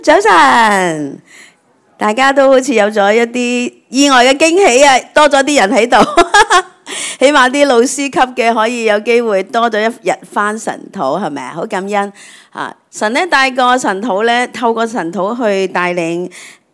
早晨，大家都好似有咗一啲意外嘅驚喜啊！多咗啲人喺度，起碼啲老師級嘅可以有機會多咗一日返神討，係咪啊？好感恩啊！神咧帶個神討咧，透過神討去帶領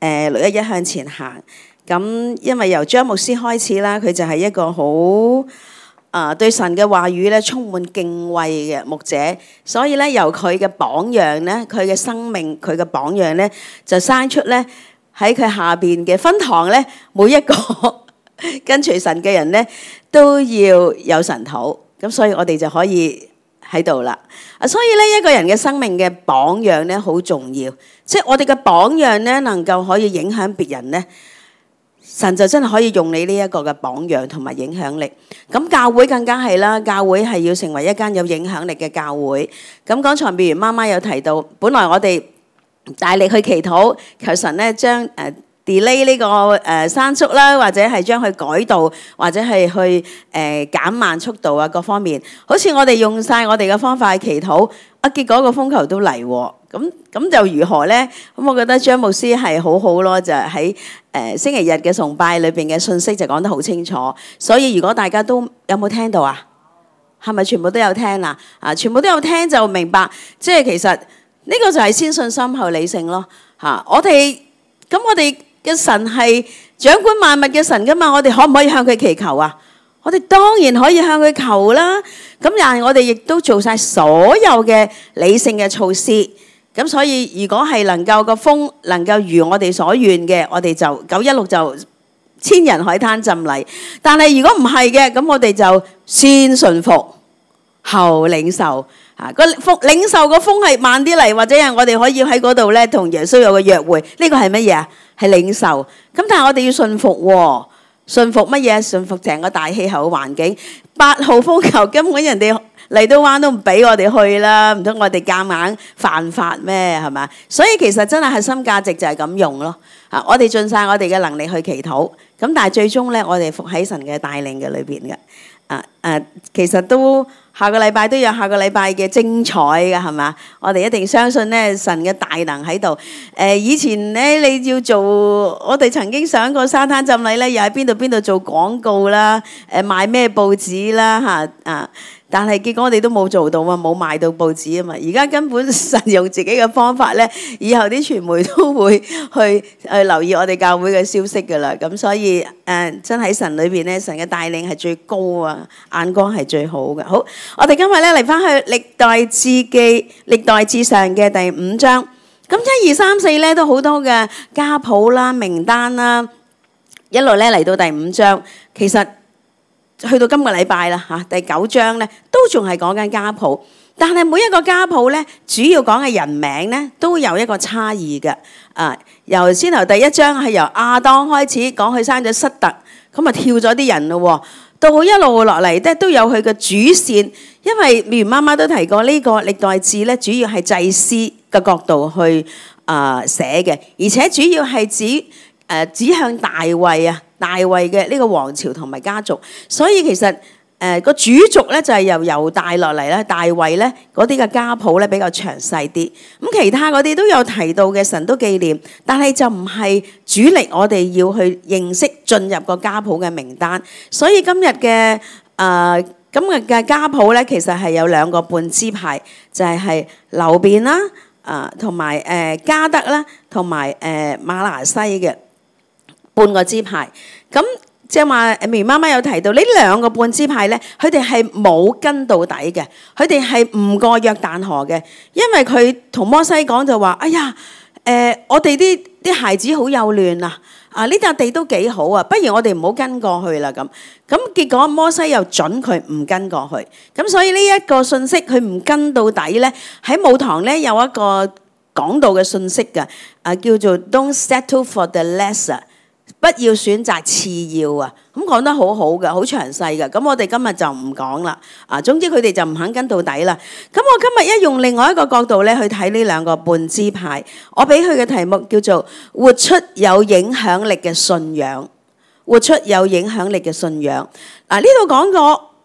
611向前行。咁因為由張牧師開始啦，佢就係一個好對神嘅話語咧充滿敬畏嘅牧者，所以咧由佢嘅榜樣咧，佢嘅生命，佢嘅榜樣咧，就生出咧喺佢下邊嘅分堂咧，每一個跟隨神嘅人咧都要有神討，咁所以我哋就可以喺度啦。所以咧一個人嘅生命嘅榜樣咧好重要，即係我哋嘅榜樣咧能夠可以影響別人咧。神就真係可以用你呢一個嘅榜樣同埋影響力，咁教會更加係啦，教會係要成為一間有影響力嘅教會。咁剛才譬如媽媽有提到，本來我哋大力去祈禱，求神咧將delay 呢個生速啦，或者係將佢改道，或者係去減慢速度啊，各方面。好似我哋用晒我哋嘅方法去祈禱，結果個風球都嚟喎。咁就如何咧？咁我覺得張牧師係好好咯，就喺星期日嘅崇拜裏邊嘅信息就講得好清楚。所以如果大家都有冇聽到啊？係咪全部都有聽啊？全部都有聽就明白，即係其實呢個就係先信心後理性咯。我哋嘅神係掌管萬物嘅神噶嘛，我哋可唔可以向佢祈求啊？我哋當然可以向佢求啦。咁但係我哋亦都做晒所有嘅理性嘅措施。咁所以如果係能夠個風能夠如我哋所願嘅，我哋就916就千人海灘浸禮。但係如果唔係嘅，咁我哋就先順服後領受。個領受個風係慢啲嚟，或者係我哋可以喺嗰度咧同耶穌有個約會。呢個係乜嘢啊？係領受。咁但係我哋要順服喎。順服乜嘢？順服成個大氣候嘅環境。8號風球根本人哋嚟到灣都唔俾我哋去啦，唔通我哋夾硬犯法咩？係嘛？所以其實真係核心價值就係咁用咯。我哋盡晒我哋嘅能力去祈禱，咁但係最終咧，我哋服喺神嘅帶領嘅裏邊嘅。其實都下個禮拜都有下個禮拜嘅精彩嘅，係嘛？我哋一定相信咧神嘅大能喺度。以前咧你要做，我哋曾經想過沙灘浸禮咧，又喺邊度做廣告啦，賣咩報紙啦但係結果我哋都冇做到啊，冇賣到報紙啊嘛。而家根本神用自己嘅方法咧，以後啲傳媒都會去留意我哋教會嘅消息噶啦。咁所以真喺神裏邊咧，神嘅帶領係最高啊，眼光係最好嘅。好，我哋今日咧嚟翻去歷代志記、歷代志上嘅第5章。咁1、2、3、4咧都好多嘅家譜啦、名單啦，一路咧嚟到第5章，其實。去到今個禮拜啦第9章咧，都仲係講緊家譜，但係每一個家譜咧，主要講嘅人名咧，都有一個差異嘅。由先頭第1章係由亞當開始講佢生咗塞特，咁啊跳咗啲人咯，到一路落嚟咧都有佢嘅主線，因為妙如媽媽都提過呢個歷代志咧，主要係祭司嘅角度去寫嘅，而且主要係指向大衛啊。大衛嘅呢個王朝同埋家族，所以其實個主軸咧就係由猶大落嚟咧，大衛咧嗰啲嘅家譜咧比較詳細啲。咁其他嗰啲都有提到嘅，神都紀念，但係就唔係主力，我哋要去認識進入個家譜嘅名單。所以今日嘅家譜咧，其實係有2個半支派，就係流便啦，同埋迦得啦，同埋瑪拿西嘅。半個支派，咁即係話明媽媽有提到呢2個半支派咧，佢哋係冇跟到底嘅，佢哋係唔過約旦河嘅，因為佢同摩西講就話：哎呀，我哋啲孩子好幼嫩啊，呢笪地都幾好啊，不如我哋唔好跟過去啦咁。咁結果摩西又準佢唔跟過去，咁所以呢一個信息佢唔跟到底咧，喺母堂咧有一個講道嘅信息嘅，叫做 Don't settle for the lesser。不要選擇次要啊！咁講得好好嘅，好詳細嘅。咁我哋今日就唔講啦。總之佢哋就唔肯跟到底啦。咁我今日一用另外一個角度咧去睇呢2個半支派，我俾佢嘅題目叫做活出有影響力嘅信仰。活出有影響力嘅信仰。呢度講過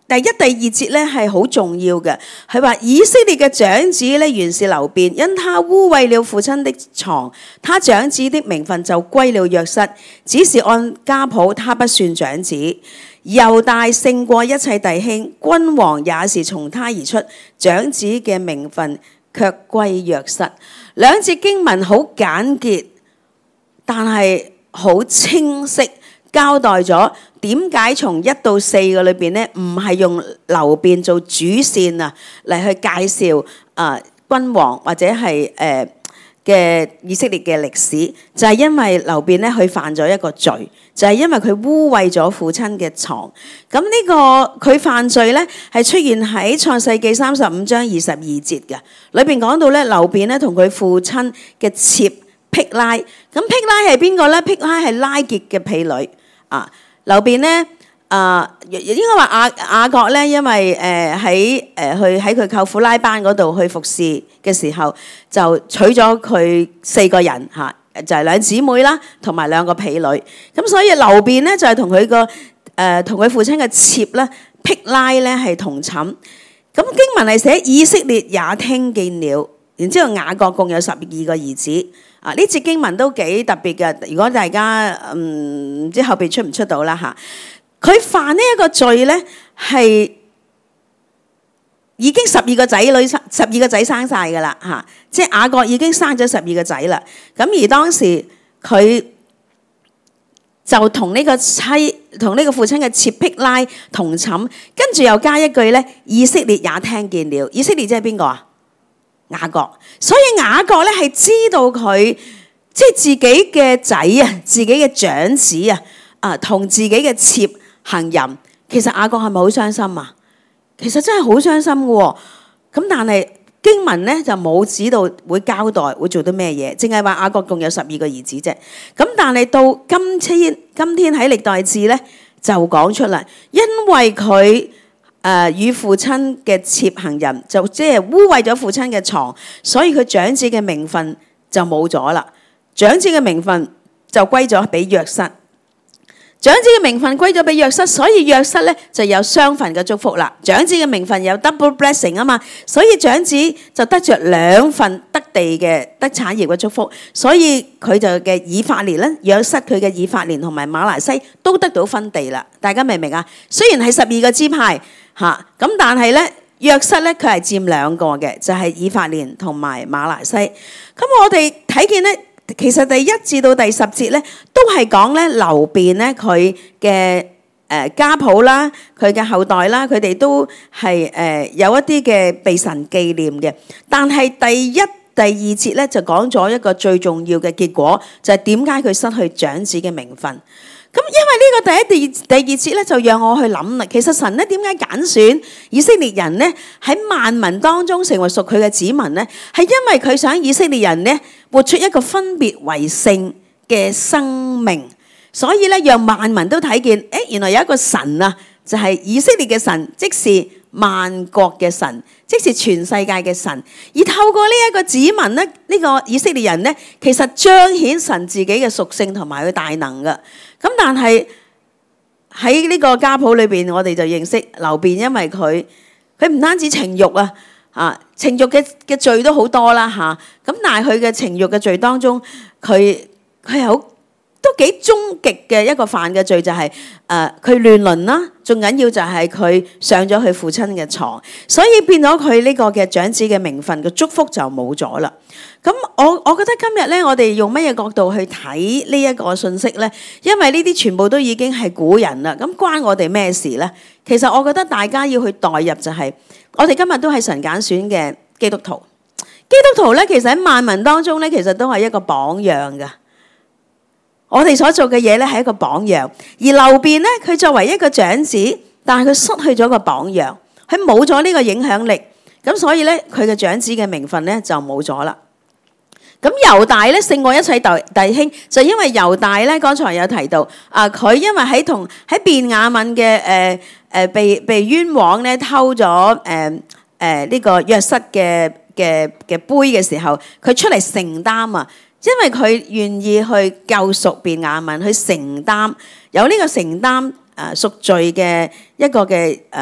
第一、第二節咧係好重要嘅，佢話以色列嘅長子咧原是流便，因他污穢了父親的床，他長子的名分就歸了約瑟，只是按家譜他不算長子。猶大勝過一切弟兄，君王也是從他而出，長子嘅名分卻歸約瑟。兩節經文好簡潔，但係好清晰交代咗點解從1到4個裏邊咧，唔係用流便做主線啊嚟去介紹君王或者係嘅以色列嘅歷史，就係因為流便咧佢犯咗一個罪，就係因為佢污穢咗父親嘅床。咁呢個佢犯罪咧係出現喺創世記35章22節嘅，裏邊講到咧流便咧同佢父親嘅妾辟拉。咁辟拉係邊個咧？辟拉係拉結嘅婢女啊。流便咧應該話雅各咧，因為喺佢舅父拉班嗰度去服侍嘅時候，就娶咗佢4個人嚇，就係2姊妹啦，同埋2個婢女。咁所以流便咧就係同佢父親嘅妾咧辟拉咧係同寢。咁經文係寫以色列也聽見了，然之後雅各共有12個兒子。呢節經文都幾特別嘅，如果大家唔知後邊出唔出到啦嚇。佢犯呢一個罪咧，係已經12個仔女12個仔生晒噶啦嚇，即係雅各已經生咗12個仔啦。咁而當時佢就同呢個父親嘅妾辟拉同寢，跟住又加一句咧，以色列也聽見了。以色列即係邊個啊？雅各。所以雅各咧係知道佢即係自己嘅仔啊，自己嘅長子啊，同自己嘅妾行淫。其實雅各係咪好傷心啊？其實真係好傷心嘅喎。咁但係經文咧就冇指到會交代會做到咩嘢，淨係話雅各共有12個兒子啫。咁但係到今天喺歷代志咧就講出嚟，因為佢與父親嘅妾行淫，就即係污穢咗父親嘅床，所以佢長子嘅名分就冇咗啦。長子嘅名分就歸咗俾約瑟。長子嘅名分歸咗俾約瑟，所以約瑟咧就有雙份嘅祝福啦。長子嘅名分有 double blessing 啊嘛，所以長子就得着2份得地嘅得產業嘅祝福。所以佢就嘅以法蓮咧，約瑟佢嘅以法蓮同埋瑪拿西都得到分地啦。大家明唔明啊？雖然係12個支派嚇，咁但係咧約瑟咧佢係佔2個嘅，就係以法蓮同埋瑪拿西。咁我哋睇見咧。其實第1至到第10節咧，都係講咧流便咧佢嘅家譜啦，佢嘅後代啦，佢哋都係有一啲嘅被神紀念嘅。但係第1、第2節咧就講咗一個最重要嘅結果，就係點解佢失去長子嘅名分。咁因為呢個第1、第2節咧，就讓我去諗啦。其實神咧點解揀選以色列人咧喺萬民當中成為屬佢嘅子民咧？係因為佢想以色列人咧活出一個分別為聖嘅生命，所以咧讓萬民都睇見，原來有一個神啊，就係以色列嘅神，即是萬國嘅神，即是全世界嘅神。而透過呢一個子民咧，呢個以色列人咧，其實彰顯神自己嘅屬性同埋佢大能噶。咁但係喺呢個家譜裏邊，我哋就認識流便，因為佢唔單止情慾情慾嘅罪都好多啦嚇。咁但係佢嘅情慾嘅罪當中，佢係好都幾終極嘅一個犯嘅罪，就係佢亂倫啦，仲緊要就係佢上咗佢父親嘅床，所以變咗佢呢個嘅長子嘅名分嘅祝福就冇咗啦。咁我覺得今日咧，我哋用乜嘢角度去睇呢一個信息咧？因為呢啲全部都已經係古人啦，咁關我哋咩事咧？其實我覺得大家要去代入就係，我哋今日都係神揀選嘅基督徒。基督徒咧，其實喺萬民當中咧，其實都係一個榜樣噶。我哋所做嘅嘢咧係一個榜樣，而流便咧，佢作為一個長子，但係佢失去咗個榜樣，佢冇咗呢個影響力，咁所以咧佢嘅長子嘅名分咧就冇咗啦。咁猶大咧勝過一切弟兄，就因為猶大咧，剛才有提到佢因為喺便雅憫嘅被冤枉咧偷咗呢個約瑟嘅杯嘅時候，佢出嚟承擔啊！因為佢願意去救贖便雅憫，去承擔有呢個承擔贖罪嘅一個嘅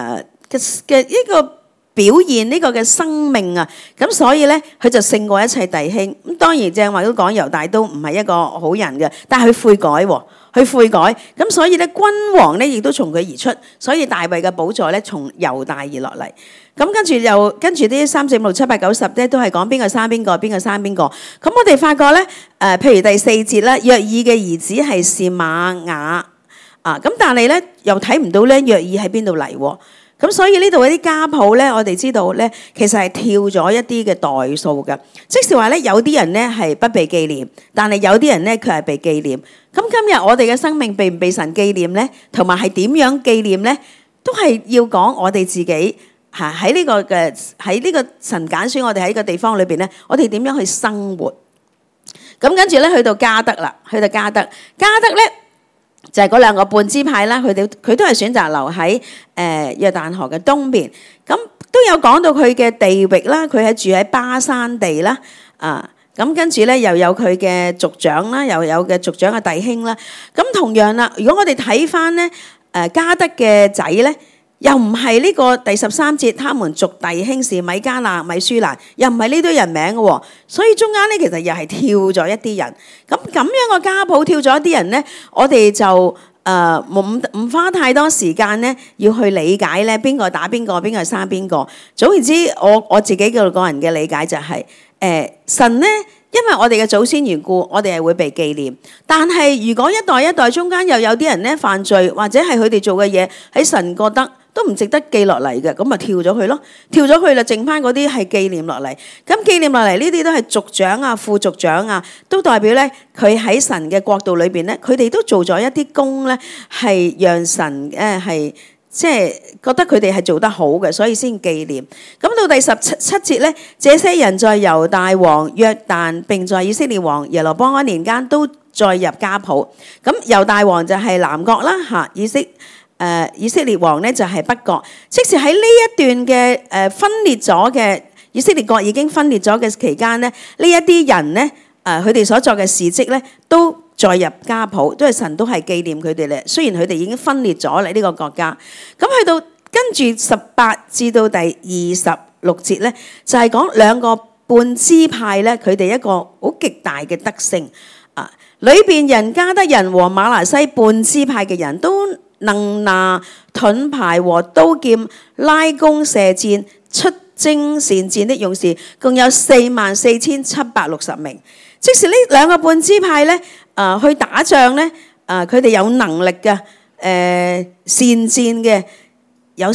呢個表現呢個嘅生命啊，咁所以咧佢就勝過一切弟兄。咁當然正話都講猶大都唔係一個好人嘅，但係佢悔改喎，佢悔改，咁所以咧君王咧亦都從佢而出，所以大衛嘅寶座咧從猶大而落嚟。咁跟住啲3、4、5、6、7、8、9、10咧都係講邊個生邊個，邊個生邊個。咁我哋發覺咧譬如第4節啦，約珥嘅兒子係示瑪雅啊，咁但係咧又睇唔到咧約珥喺邊度嚟喎。咁所以呢度嗰啲家譜咧，我哋知道咧，其實係跳咗一啲嘅代數嘅，即是話咧有啲人咧係不被紀念，但係有啲人咧佢係被紀念。咁今日我哋嘅生命被唔被神紀念咧，同埋係點樣紀念咧，都係要講我哋自己嚇喺呢個神揀選我哋喺呢個地方裏邊咧，我哋點樣去生活。咁跟住咧去到迦得啦，迦得咧。就係嗰2個半支派啦，佢都係選擇留喺約旦河嘅東邊，咁都有講到佢嘅地域啦，佢係住喺巴山地啦，咁跟住咧又有佢嘅族長啦，又有嘅族長嘅弟兄啦，咁同樣啦，如果我哋睇翻咧迦得嘅仔咧，又唔係呢個第13節，他們族弟兄是米迦勒、米舒蘭，又唔係呢堆人名嘅喎，所以中間咧其實又係跳咗一啲人。咁樣個家譜跳咗一啲人咧，我哋就唔花太多時間咧，要去理解咧邊個打邊個，邊個生邊個。總言之，我自己嘅個人嘅理解就係神咧，因為我哋嘅祖先緣故，我哋係會被紀念。但係如果一代一代中間又有啲人咧犯罪，或者係佢哋做嘅嘢喺神覺得都唔值得記落嚟嘅，咁咪跳咗佢咯，跳咗佢啦，剩翻嗰啲係紀念落嚟。咁紀念落嚟呢啲都係族長啊、副族長啊，都代表咧佢喺神嘅國度裏邊咧，佢哋都做咗一啲工咧，係讓神係即係覺得佢哋係做得好嘅，所以先紀念。咁到第17節咧，這些人在猶大王約旦並在以色列王耶羅波安年間都再入家譜。咁猶大王就係南國啦嚇，以色列王咧就係北國，即使喺呢一段嘅分裂咗嘅以色列國已經分裂咗嘅期間咧，呢一啲人咧佢哋所作嘅事蹟咧都再入家譜，都係神都係紀念佢哋咧。雖然佢哋已經分裂咗啦呢個國家，咁去到跟住18至到第26節咧，就係講2個半支派咧，佢哋一個好極大嘅得勝啊！裏邊人迦得人和瑪拿西半支派嘅人都能拿盾牌和刀劍、拉弓射箭、出征善戰的勇士，共有44,760名。即使呢2個半支派咧，去打仗咧，佢哋有能力嘅，善戰嘅有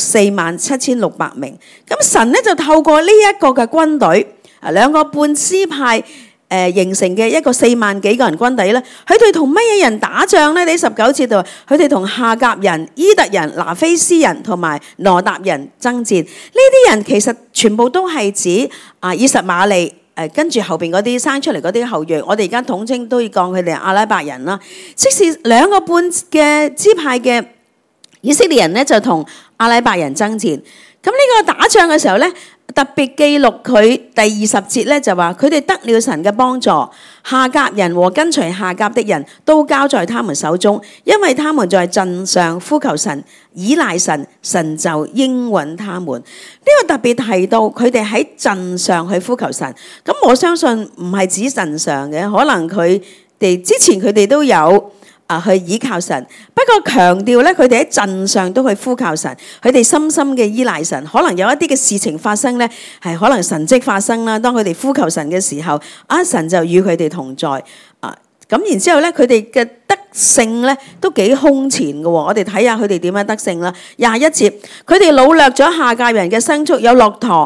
47,600名。咁神咧就透過呢一個嘅軍隊，2個半支派。形成嘅一個4萬幾個人軍隊咧，佢哋同乜嘢人打仗咧？喺19節度，佢哋同夏甲人、伊特人、拿非斯人同埋羅達人爭戰。呢啲人其實全部都係指以實瑪利跟住後邊嗰啲生出嚟嗰啲後裔。我哋而家統稱都要講佢哋係阿拉伯人啦。即使2個半嘅支派嘅以色列人咧，就同阿拉伯人爭戰。咁呢個打仗嘅時候咧，特別記錄佢第20節咧，就話佢哋得了神嘅幫助，夏甲人和跟隨夏甲的人都交在他們手中，因為他們在陣上呼求神，倚賴神，神就應允他們。呢個特別提到佢哋喺陣上去呼求神。咁我相信唔係指陣上嘅，可能佢哋之前佢哋都有去倚靠神，不過強調咧，佢哋喺陣上都去呼靠神，佢哋深深嘅依賴神。可能有一啲嘅事情發生咧，係可能神蹟發生啦。當佢哋呼求神嘅時候，神就與佢哋同在。咁然之後咧，佢哋嘅得勝咧都幾空前嘅。我哋睇下佢哋點樣得勝啦。21節，佢哋擄掠咗夏甲人嘅牲畜，有駱駝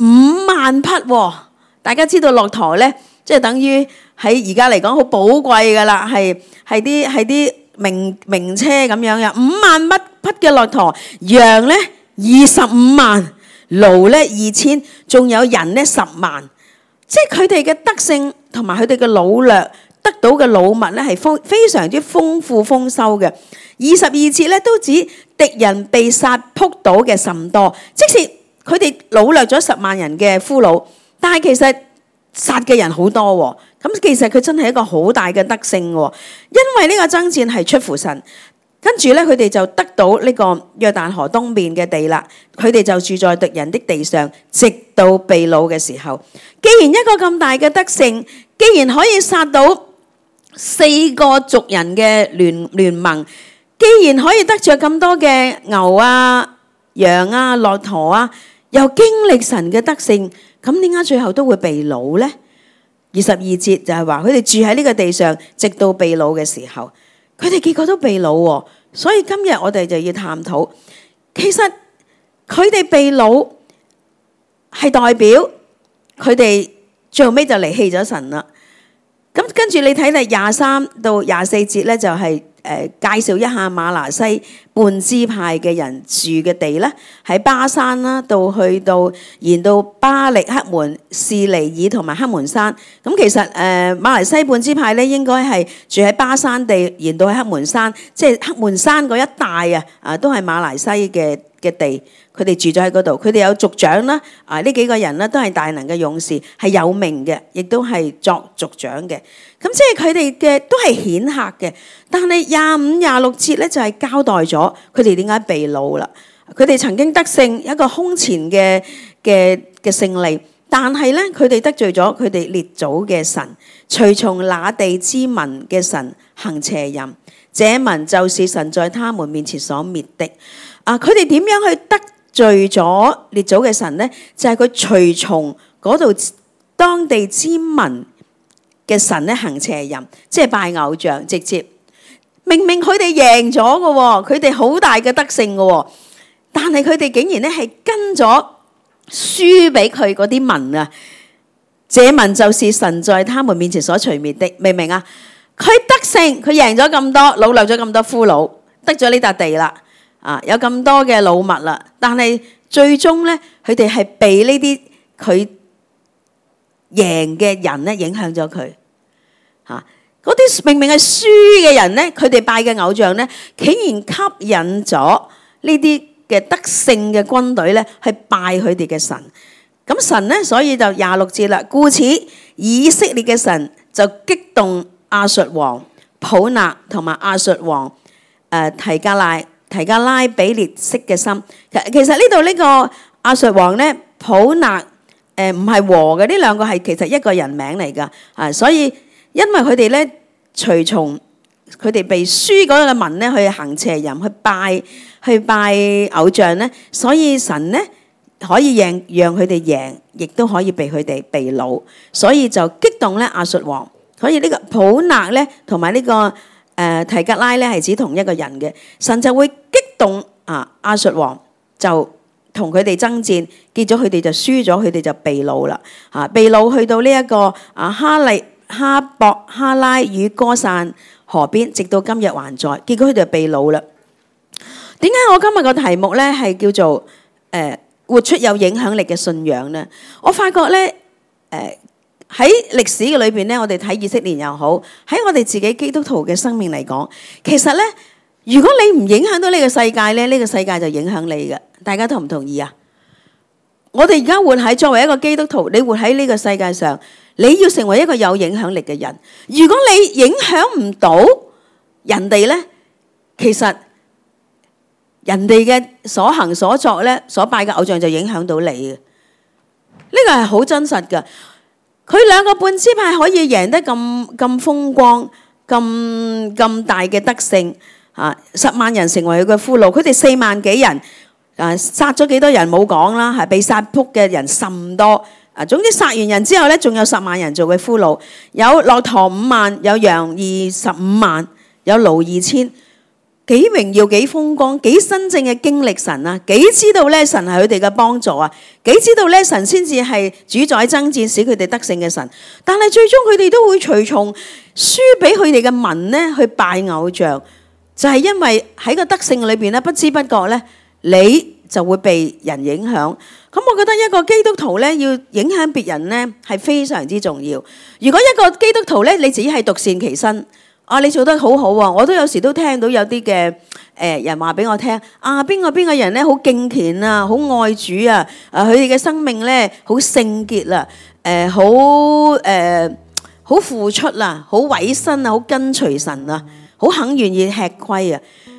5萬匹。大家知道駱駝咧，即係等於喺而家嚟講好寶貴噶啦，係啲名車咁樣嘅。5萬匹嘅駱駝，羊咧25萬，驢咧2000，仲有人咧10萬。即係佢哋嘅得勝同埋佢哋嘅擄掠得到嘅擄物咧，係非常之豐富豐收嘅。22節咧都指敵人被殺撲倒嘅甚多，即使佢哋擄掠咗10萬人嘅俘虜，但係其實殺嘅人好多喎。咁其實佢真係一個好大嘅得勝喎，因為呢個爭戰係出乎神。 跟住咧，佢哋就得到呢個約旦河東面嘅地啦。佢哋就住在敵人的地上，直到被擄嘅時候。既然一個咁大嘅得勝，既然可以殺到4個族人嘅聯盟，既然可以得着咁多嘅牛啊、羊啊、駱駝啊，又經歷神嘅得勝，咁點解最後都會被擄呢？22節就係話佢哋住喺呢個地上，直到被擄嘅時候。佢哋結果都被擄喎，所以今日我哋就要探討，其實佢哋被擄係代表佢哋最後尾就離棄咗神啦。咁跟住你睇第23到24節咧，就係介紹一下瑪拿西半支派嘅人住嘅地咧，喺巴山啦，去到延到巴力克門、士尼爾同埋黑門山。咁其實瑪拿西半支派咧，應該係住喺巴山地，延到喺黑門山，即係黑門山嗰一帶啊，都係瑪拿西嘅地。佢哋住咗喺嗰度，佢哋有族長啦，呢幾個人咧都係大能嘅勇士，係有名嘅，亦都係作族長嘅。咁即係佢哋嘅都係顯赫嘅。但係25、26節咧就係交代咗佢哋點解被擄啦。佢哋曾經得勝一個空前嘅勝利，但係咧佢哋得罪咗佢哋列祖嘅神，隨從那地之民嘅神行邪淫，這民就是神在他們面前所滅的。佢哋點樣去得罪咗列祖嘅神呢？就係佢隨從嗰度當地之民嘅神咧行邪淫，即係拜偶像。直接明明佢哋贏咗嘅，佢哋好大嘅得勝嘅，但係佢哋竟然咧係跟咗輸俾佢嗰啲民啊！這民就是神在他們面前所除滅的，明唔明啊？佢得勝，佢贏咗咁多，擄掠咗咁多俘虜，得咗呢笪地啦。有咁多嘅擄物啦，但係最終咧，佢哋係被呢啲佢贏嘅人咧影響咗佢。嗰啲明明係輸嘅人咧，佢哋拜嘅偶像咧，竟然吸引咗呢啲嘅得勝嘅軍隊咧，去拜佢哋嘅神。咁神咧，所以就26節啦。故此，以色列嘅神就激動亞述王普納同埋亞述王提加拉比列色嘅心。其實呢度呢個亞述王咧，普納唔係和嘅，呢兩個係其實一個人名嚟㗎。所以因為佢哋咧隨從佢哋被輸嗰個民咧去行邪淫，去拜偶像咧，所以神咧可以讓佢哋贏，亦都可以被佢哋被擄，所以就激動咧亞述王。所以呢個普納咧同埋呢個提格拉咧係指同一個人嘅，神就會激動亞述王，就同佢哋爭戰，結咗佢哋就輸咗，佢哋就被擄啦。被擄去到呢一個哈博哈拉與歌散河邊，直到今日還在。結果佢哋就被擄啦。點解我今日個題目咧係叫做活出有影響力嘅信仰咧？我發覺咧喺歷史嘅裏邊咧，我哋睇以色列又好，喺我哋自己基督徒嘅生命嚟講，其實咧，如果你唔影響到呢個世界咧，呢個世界就影響你嘅。大家同唔同意啊？我哋而家活喺作為一個基督徒，你活喺呢個世界上，你要成為一個有影響力嘅人。如果你影響唔到人哋咧，其實人哋嘅所行所作咧，所拜嘅偶像就影響到你嘅。呢個係好真實㗎。佢兩個半支派可以贏得咁風光，咁大嘅得勝，10萬人成為佢嘅俘虜，佢哋4萬幾人殺咗幾多人冇講啦，係被殺仆嘅人甚多。總之殺完人之後咧，仲有10萬人做嘅俘虜，有駱駝5萬，有羊25萬，有驢2000。幾榮耀，幾風光，幾真正嘅經歷神啊！幾知道咧神係佢哋嘅幫助啊！幾知道咧神先至係主宰爭戰使佢哋得勝嘅神。但係最終佢哋都會隨從輸俾佢哋嘅民咧去拜偶像，就係因為喺個得勝裏邊咧，不知不覺咧你就會被人影響。咁我覺得一個基督徒咧要影響別人咧係非常之重要。如果一個基督徒咧你自己係獨善其身。你做得好好啊！我都有時都聽到有啲嘅人話俾我聽邊個人咧好敬虔啊，好愛主啊，佢哋嘅生命咧好聖潔啊，好付出啊，好委身啊，好跟隨神啊，好肯願意吃虧啊。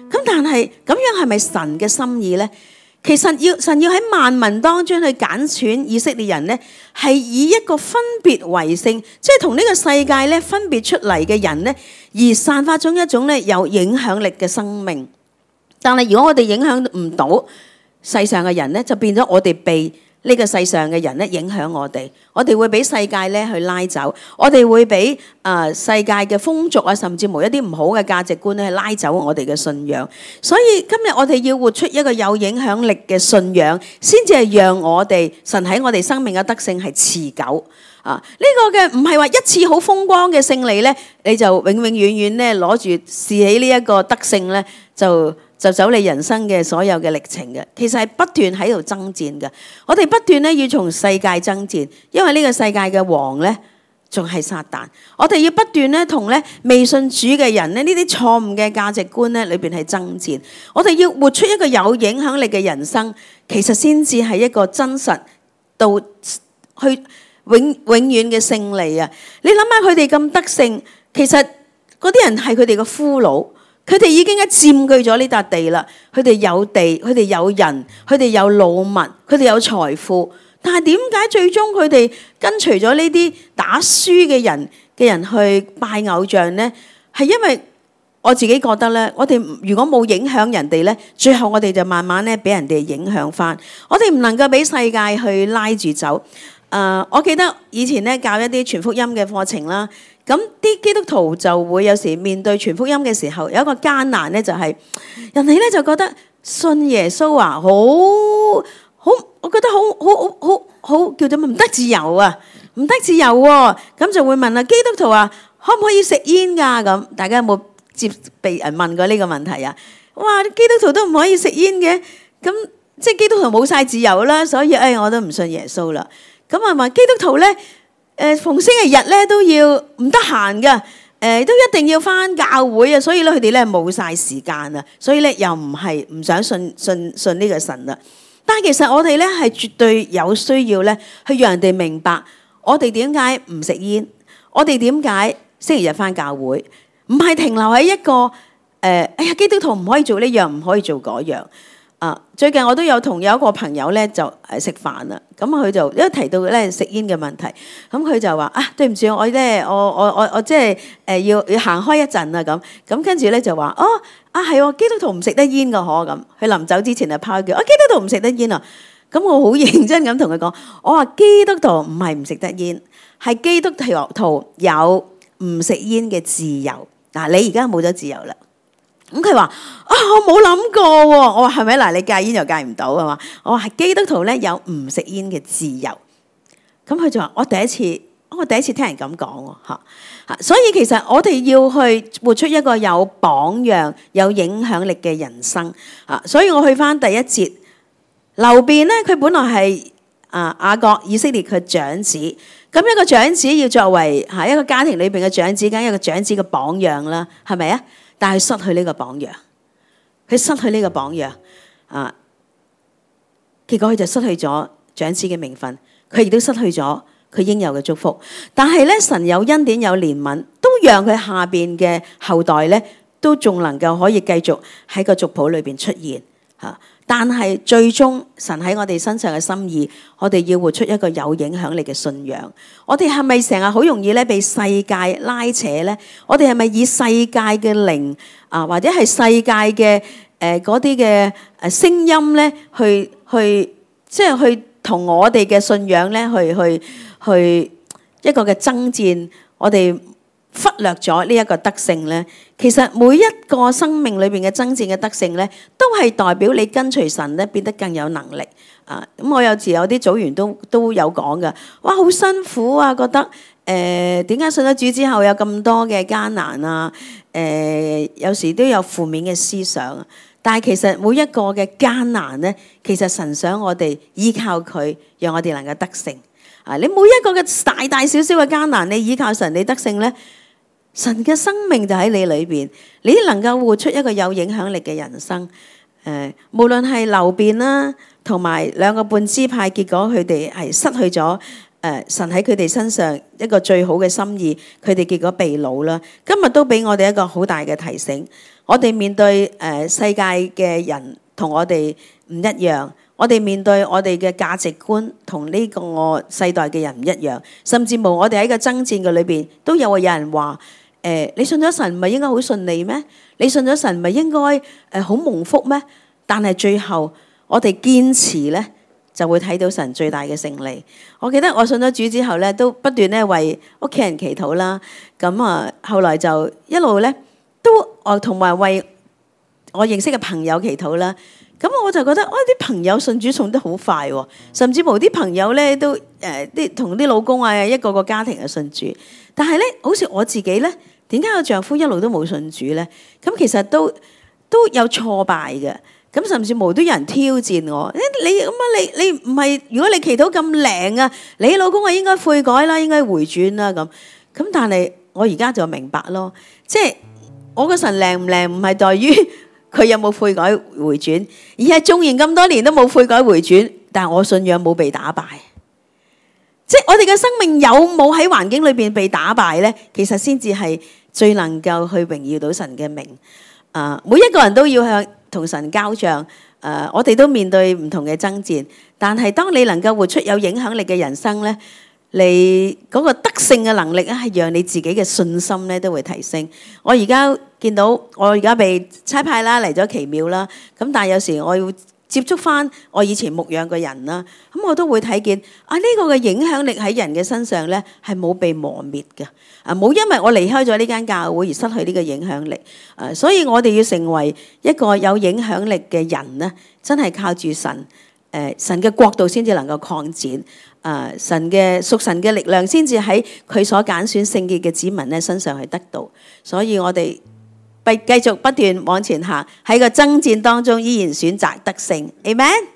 咁但係咁樣係咪神嘅心意咧？其實神要喺萬民當中去揀選以色列人咧，係以一個分別為聖，即係同呢個世界咧分別出嚟嘅人咧，而散發咗一種咧有影響力嘅生命。但係如果我哋影響唔到世上嘅人咧，就變咗我哋被呢個世上嘅人咧影響我哋會俾世界咧去拉走，我哋會俾世界嘅風俗啊，甚至乎一啲唔好嘅價值觀咧拉走我哋嘅信仰。所以今日我哋要活出一個有影響力嘅信仰，先至係讓我哋神喺我哋生命嘅德性係持久。呢個嘅唔係話一次好風光嘅勝利咧，你就永永遠遠咧攞住試起呢一個德性咧就走你人生嘅所有嘅歷程嘅，其實係不斷喺度爭戰嘅。我哋不斷咧要從世界爭戰，因為呢個世界嘅王咧仲係撒旦。我哋要不斷咧同咧未信主嘅人咧呢啲錯誤嘅價值觀咧裏邊係爭戰。我哋要活出一個有影響力嘅人生，其實先至係一個真實到去永遠嘅勝利啊！你諗下佢哋咁得勝，其實嗰啲人係佢哋嘅俘虜。佢哋已經佔據咗呢笪地啦，佢哋有地，佢哋有人，佢哋有老物，佢哋有財富。但係點解最終佢哋跟隨咗呢啲打輸嘅人去拜偶像呢？係因為我自己覺得咧，我哋如果冇影響人哋咧，最後我哋就慢慢咧俾人哋影響翻。我哋唔能夠俾世界去拉住走。我記得以前咧教一啲傳福音嘅課程啦。咁啲基督徒就會有時面對傳福音嘅時候，有一個艱難咧，就係人哋咧就覺得信耶穌啊，好，我覺得好叫做唔得自由啊，唔得自由喎。咁就會問啦，基督徒啊，可唔可以食煙㗎？咁大家有冇被人問過呢個問題啊？哇，基督徒都唔可以食煙嘅，咁即係基督徒冇晒自由啦，所以我都唔信耶穌啦。咁啊話基督徒咧。逢星期日咧都要唔得閒㗎，都一定要返教會啊，所以咧佢哋咧冇晒時間啊，所以咧又唔想信呢個神啦。但係其實我哋咧係絕對有需要咧去讓人哋明白，我哋點解唔食煙，我哋點解星期日返教會，唔係停留喺一個基督徒唔可以做呢樣，唔可以做嗰樣。最近我都有同有一個朋友咧就食飯啦，咁佢就一提到咧食煙嘅問題，咁佢就話對唔住，我咧我即係要行開一陣啦咁跟住咧就話係基督徒唔食得煙噶嗬，咁佢臨走之前就拋一句基督徒唔食得煙啊，咁我好認真咁同佢講，我話基督徒唔係唔食得煙，係基督徒有唔食煙嘅自由。嗱，你而家冇咗自由啦。咁佢話我冇諗過喎，我話係咪嗱？你戒煙又戒唔到啊嘛？我話係基督徒咧有唔食煙嘅自由。咁佢就話我第一次聽人咁講喎，所以其實我哋要去活出一個有榜樣、有影響力嘅人生啊。所以我去翻第一節，流便咧佢本來係雅各以色列佢長子，咁一個長子要作為一個家庭裏邊嘅長子，梗係一個長子嘅榜樣啦，係咪啊？但係失去呢個榜樣，佢失去呢個榜樣結果佢就失去咗長子嘅名分，佢亦都失去咗佢應有嘅祝福。但係咧，神有恩典有憐憫，都讓佢下邊嘅後代咧，都仲能夠可以繼續喺個族譜裏邊出現吓。但係最終神喺我哋身上嘅心意，我哋要活出一個有影響力嘅信仰。我哋係咪成日好容易咧被世界拉扯咧？我哋係咪以世界嘅靈或者係世界嘅嗰啲嘅聲音咧，去即係去同我哋嘅信仰咧，去一個嘅爭戰，我哋忽略咗呢一個德性咧。其實每一個生命裏邊嘅爭戰嘅德性咧，都係代表你跟隨神咧變得更有能力咁我有時有啲組員都有講噶，哇好辛苦啊，覺得點解信咗主之後有咁多嘅艱難啊？有時都有負面嘅思想。但係其實每一個嘅艱難咧，其實神想我哋依靠佢，讓我哋能夠得勝你每一個嘅大大小小嘅艱難，你依靠神，你得勝咧。神嘅生命就喺你裏邊，你能夠活出一個有影響力嘅人生。無論係流便啦，同埋兩個半支派，結果佢哋係失去咗神喺佢哋身上一個最好嘅心意，佢哋結果被擄啦。今日都俾我哋一個好大嘅提醒，我哋面對世界嘅人同我哋唔一樣，我哋面對我哋嘅價值觀同呢個世代嘅人唔一樣，甚至乎我哋喺個爭戰嘅裏邊都有人話你信咗神唔係應該好順利咩？你信咗神唔係應該好蒙福咩？但係最後我哋堅持咧，就會睇到神最大嘅勝利。我記得我信咗主之後咧，都不斷咧為屋企人祈禱啦。咁後來就一路咧都同埋為我認識嘅朋友祈禱啦。咁我就覺得，啲朋友信主信得好快喎，甚至乎啲朋友咧都同啲老公啊一個個家庭啊信主。但係咧，好似我自己咧，點解我丈夫一路都冇信主咧？咁其實都有挫敗嘅。咁甚至無都有人挑戰我，你咁啊？你唔係，如果你祈禱咁靈啊，你老公啊應該悔改啦，應該回轉啦咁。但係我而家就明白咯，即係我個神靈唔靈唔係在於佢有冇悔改回轉，而係縱然咁多年都冇悔改回轉，但係我信仰冇被打敗。即係我哋嘅生命有冇喺環境裏邊被打敗咧？其實先至係最能夠去榮耀到神嘅名。每一個人都要向同神交賬，我哋都面對唔同嘅爭戰，但係當你能夠活出有影響力嘅人生咧，你嗰個得勝嘅能力咧，係讓你自己嘅信心咧都會提升。我而家見到我而家被差派啦嚟咗奇妙啦，咁但係有時我要接觸翻我以前牧養嘅人啦，咁我都會睇見呢個嘅影響力喺人嘅身上咧係冇被磨滅嘅，冇因為我離開咗呢間教會而失去呢個影響力，所以我哋要成為一個有影響力嘅人咧，真係靠住神，神嘅國度先至能夠擴展，神嘅屬神嘅力量先至喺佢所揀選聖潔嘅子民咧身上去得到，所以我哋繼續不斷往前行，喺個爭戰當中依然選擇得勝。Amen。